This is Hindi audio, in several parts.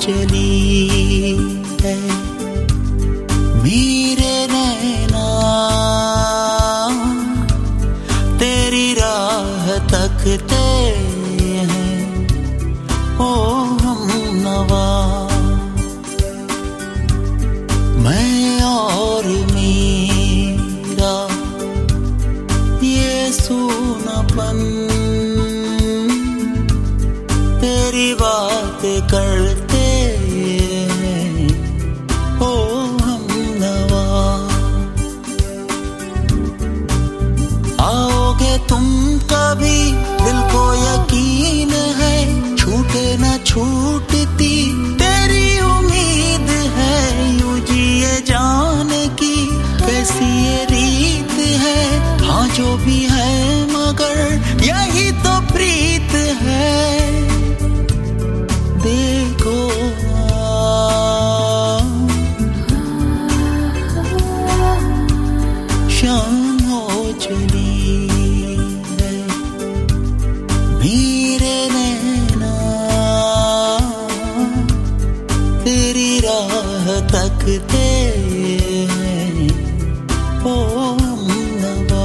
चली है मेरे नैना तेरी राह तकते हैं ओ हमनवा। मैं और मेरा ये सूनापन तेरी बात करते हैं ओ हमनवा। आओगे तुम कभी दिल को यकीन है छूटे न छूटती तेरी उम्मीद है यूं जिए जाने की कैसी ये रीत है। हाँ जो भी है मगर यही तो प्रीत है। देखो शाम हो चली है मेरे नैना तेरी राह तकते हैं ओ हमनवा।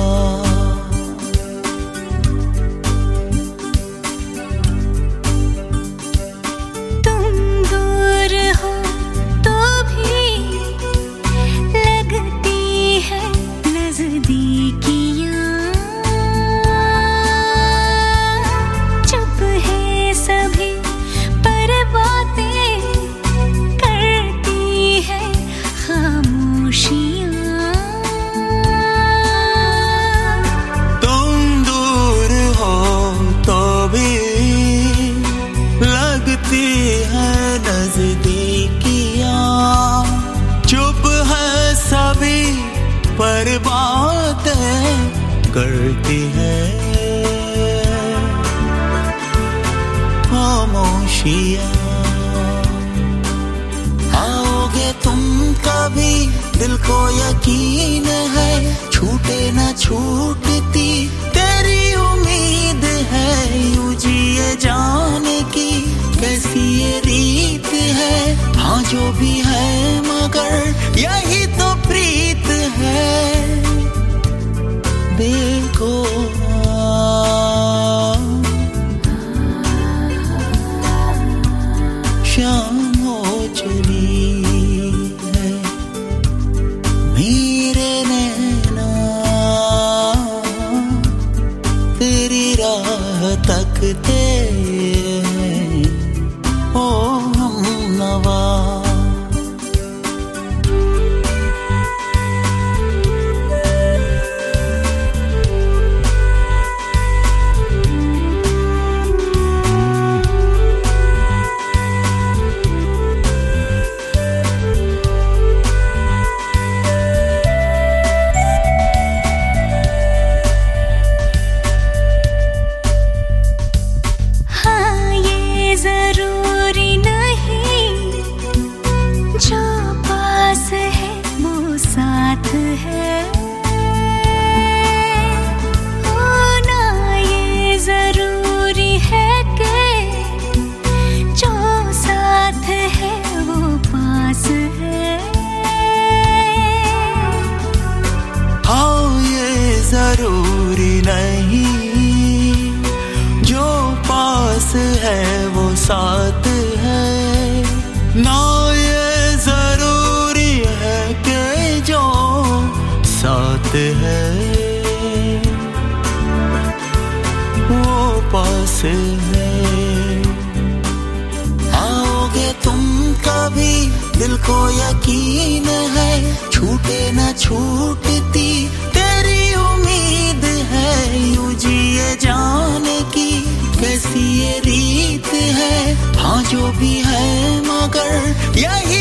पर बातें करती है खामोशियाँ। आओगे तुम कभी दिल को यकीन है छूटे न छूटती तेरी उम्मीद है यूं जिए जाने की कैसी ये रीत है। हाँ जो भी है मगर यही तो प्रीत है। देखो शाम हो चली है मेरे नैना तेरी राह तकते हैं ओ हमनवा। जरूरी नहीं जो पास है वो साथ है होना ये जरूरी है कि जो साथ है वो पास है। हाँ ये जरूरी नहीं जो पास है वो साथ है ना ये जरूरी है कि जो साथ है वो पास है। आओगे तुम कभी दिल को यकीन है छूटे न छूटती तेरी उम्मीद है यूं जिए जाने की कैसी ये रीत है। हाँ जो भी है मगर यही